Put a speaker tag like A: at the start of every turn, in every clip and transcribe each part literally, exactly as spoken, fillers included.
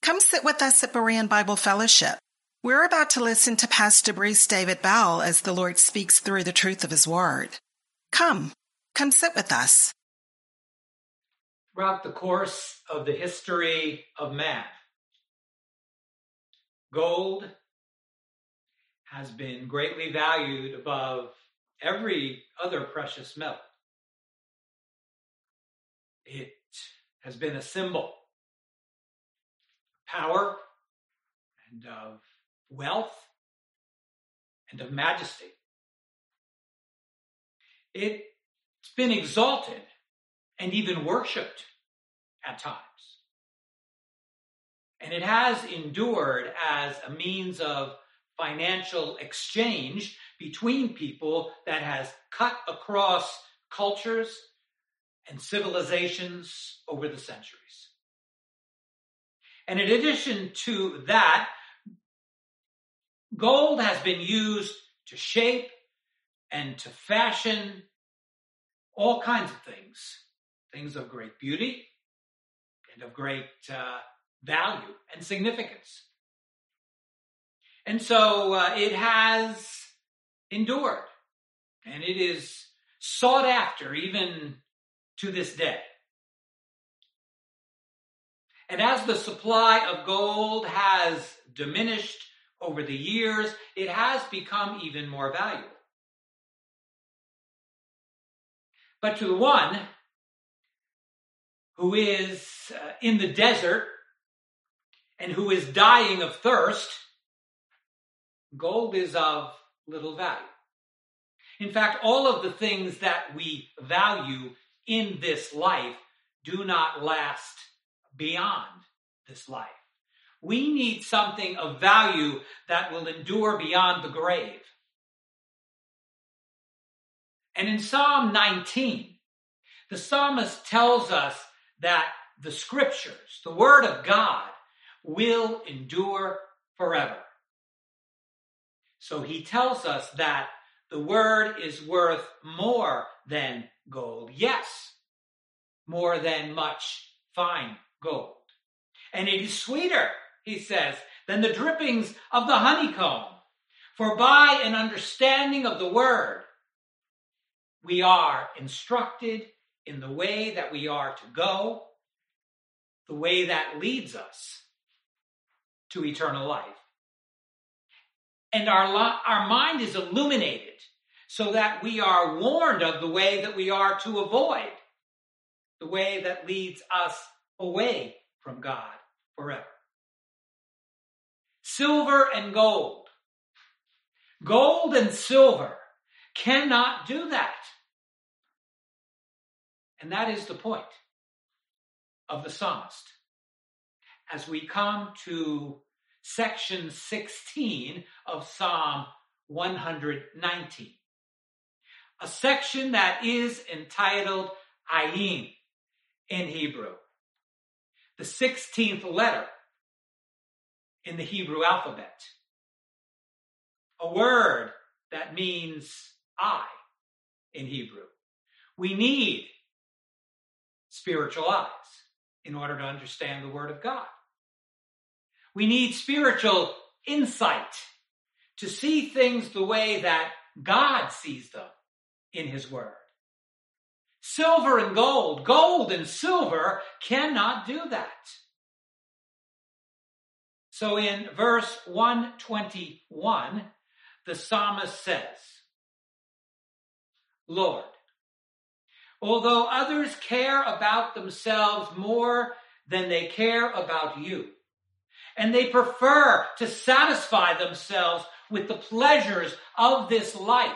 A: Come sit with us at Berean Bible Fellowship. We're about to listen to Pastor Bruce David Bell as the Lord speaks through the truth of his word. Come, come sit with us.
B: Throughout the course of the history of man, gold has been greatly valued above every other precious metal. It has been a symbol of power and of wealth and of majesty. It's been exalted and even worshipped at times. And it has endured as a means of financial exchange between people that has cut across cultures and civilizations over the centuries. And in addition to that, gold has been used to shape and to fashion all kinds of things, things of great beauty and of great uh, value and significance. And so uh, it has endured, and it is sought after even to this day. And as the supply of gold has diminished over the years, it has become even more valuable. But to the one who is uh, in the desert and who is dying of thirst, gold is of little value. In fact, all of the things that we value in this life do not last beyond this life. We need something of value that will endure beyond the grave. And in Psalm nineteen, the psalmist tells us that the scriptures, the word of God, will endure forever. So he tells us that the word is worth more than gold. Yes, more than much fine gold. And it is sweeter, he says, than the drippings of the honeycomb. For by an understanding of the word, we are instructed in the way that we are to go, the way that leads us to eternal life. And our, our mind is illuminated so that we are warned of the way that we are to avoid, the way that leads us away from God forever. Silver and gold. Gold and silver cannot do that. And that is the point of the psalmist. As we come to section sixteen of Psalm one hundred nineteen, a section that is entitled Ayin in Hebrew, the sixteenth letter in the Hebrew alphabet, a word that means I in Hebrew. We need spiritual eyes in order to understand the word of God. We need spiritual insight to see things the way that God sees them in his word. Silver and gold, gold and silver cannot do that. So in verse one twenty-one, the psalmist says, Lord, although others care about themselves more than they care about you, and they prefer to satisfy themselves with the pleasures of this life,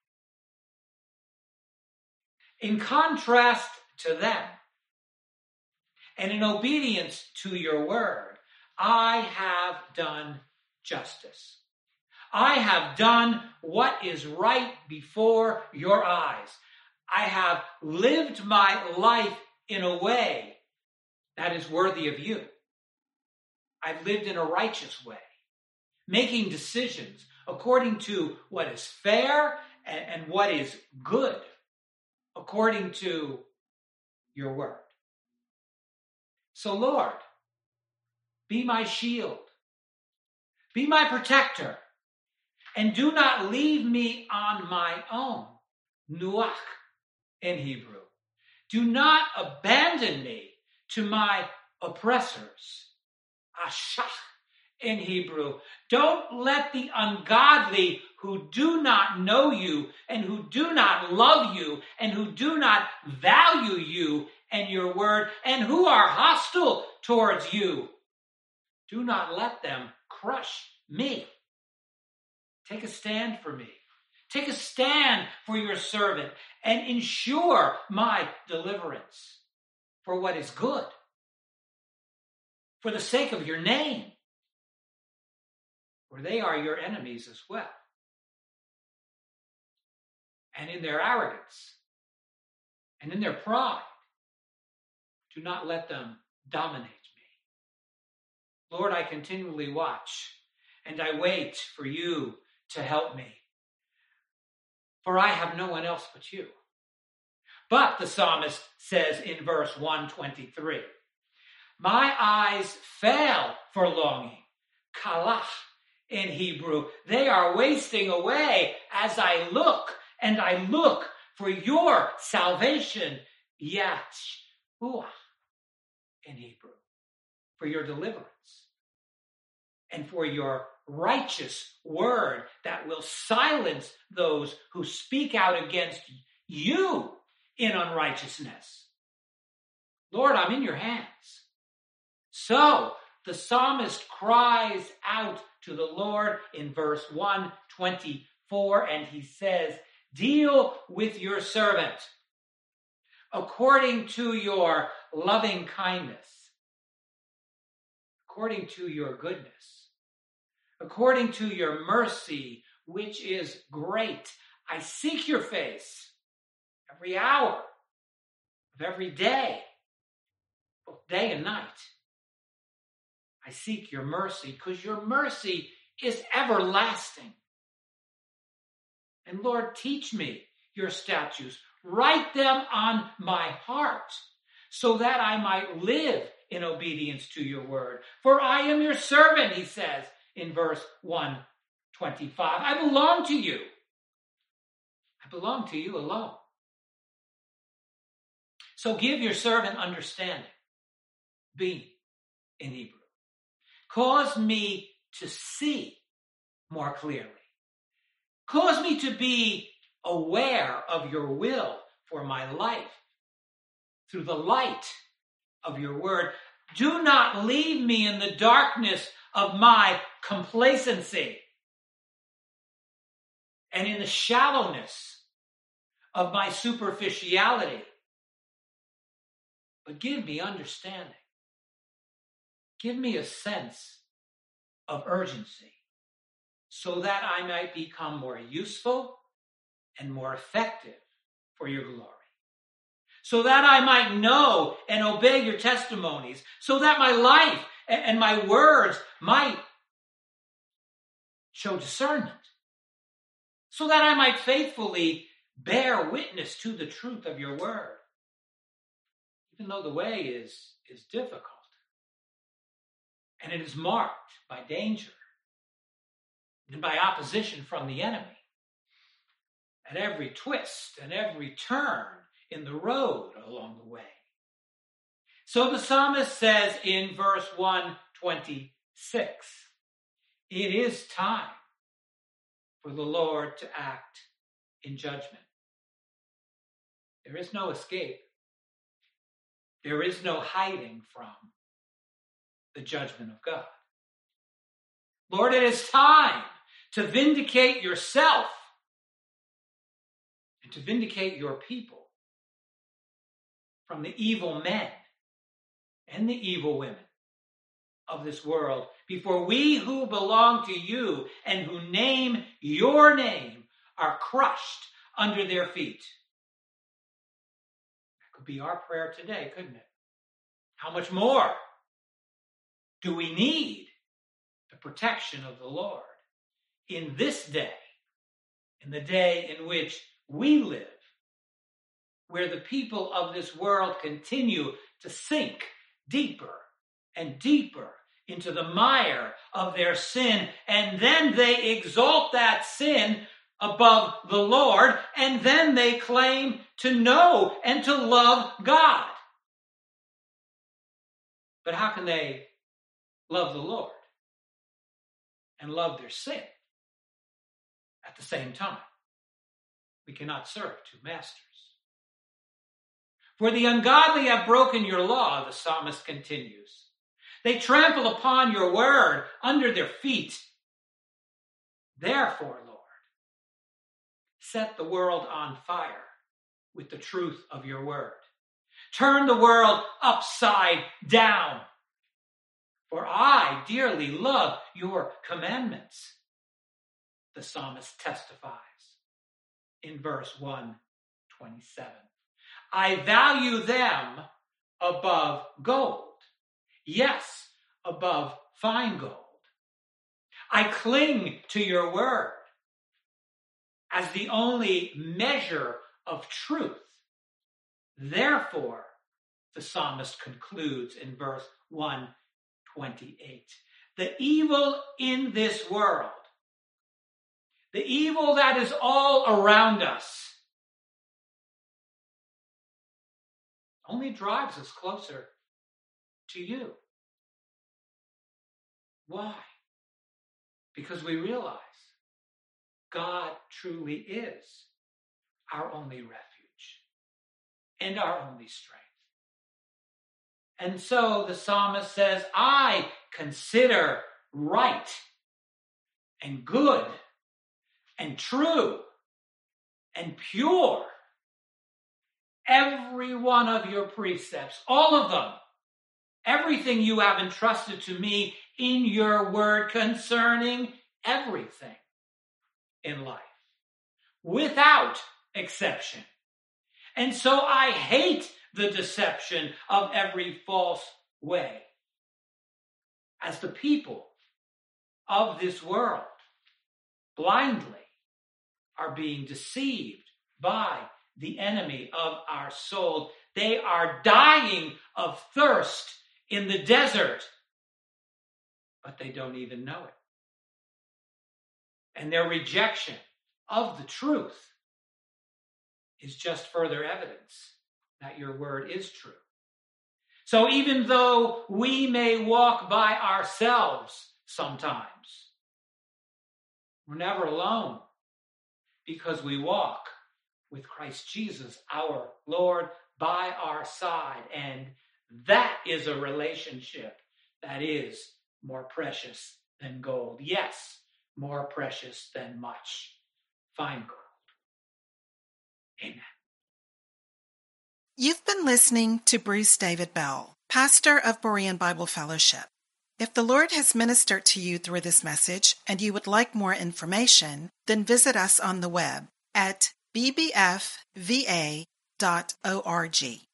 B: in contrast to them, and in obedience to your word, I have done justice. I have done what is right before your eyes. I have lived my life in a way that is worthy of you. I've lived in a righteous way, making decisions according to what is fair and, and what is good, according to your word. So, Lord, Be my shield. Be my protector. And do not leave me on my own. Nuach in Hebrew. Do not abandon me to my oppressors. Ashach in Hebrew. Don't let the ungodly who do not know you and who do not love you and who do not value you and your word and who are hostile towards you, do not let them crush me. Take a stand for me. Take a stand for your servant and ensure my deliverance for what is good, for the sake of your name, for they are your enemies as well. And in their arrogance and in their pride, do not let them dominate me. Lord, I continually watch and I wait for you to help me, for I have no one else but you. But the psalmist says in verse one twenty-three, my eyes fail for longing. Kalach in Hebrew. They are wasting away as I look and I look for your salvation. Yahshua in Hebrew. For your deliverance. And for your righteous word that will silence those who speak out against you in unrighteousness. Lord, I'm in your hands. So the psalmist cries out to the Lord in verse one twenty-four, and he says, deal with your servant according to your loving kindness, according to your goodness, according to your mercy, which is great. I seek your face every hour of every day, both day and night. I seek your mercy because your mercy is everlasting. And Lord, teach me your statutes. Write them on my heart so that I might live in obedience to your word. For I am your servant, he says in verse one twenty-five. I belong to you. I belong to you alone. So give your servant understanding. Be in Hebrew. Cause me to see more clearly. Cause me to be aware of your will for my life through the light of your word. Do not leave me in the darkness of my complacency and in the shallowness of my superficiality, but give me understanding. Give me a sense of urgency so that I might become more useful and more effective for your glory. So that I might know and obey your testimonies. So that my life and my words might show discernment. So that I might faithfully bear witness to the truth of your word. Even though the way is, is difficult. And it is marked by danger and by opposition from the enemy. At every twist and every turn in the road along the way. So the psalmist says in verse one twenty-six, it is time for the Lord to act in judgment. There is no escape. There is no hiding from the judgment of God. Lord, it is time to vindicate yourself and to vindicate your people from the evil men and the evil women of this world before we who belong to you and who name your name are crushed under their feet. That could be our prayer today, couldn't it? How much more do we need the protection of the Lord in this day, in the day in which we live, where the people of this world continue to sink deeper and deeper into the mire of their sin, and then they exalt that sin above the Lord, and then they claim to know and to love God. But how can they love the Lord and love their sin at the same time? We cannot serve two masters. For the ungodly have broken your law, the psalmist continues. They trample upon your word under their feet. Therefore, Lord, set the world on fire with the truth of your word. Turn the world upside down. For I dearly love your commandments, the psalmist testifies in verse one twenty-seven. I value them above gold. Yes, above fine gold. I cling to your word as the only measure of truth. Therefore, the psalmist concludes in verse one twenty-eight, the evil in this world, the evil that is all around us, only drives us closer to you. Why? Because we realize God truly is our only refuge and our only strength. And so the psalmist says, I consider right and good and true and pure every one of your precepts, all of them, everything you have entrusted to me in your word concerning everything in life, without exception. And so I hate the deception of every false way, as the people of this world blindly are being deceived by the enemy of our soul. They are dying of thirst in the desert, but they don't even know it. And their rejection of the truth is just further evidence that your word is true. So even though we may walk by ourselves sometimes, we're never alone, because we walk with Christ Jesus, our Lord, by our side. And that is a relationship that is more precious than gold. Yes, more precious than much fine gold. Amen.
A: You've been listening to Bruce David Bell, pastor of Berean Bible Fellowship. If the Lord has ministered to you through this message and you would like more information, then visit us on the web at b b f v a dot org.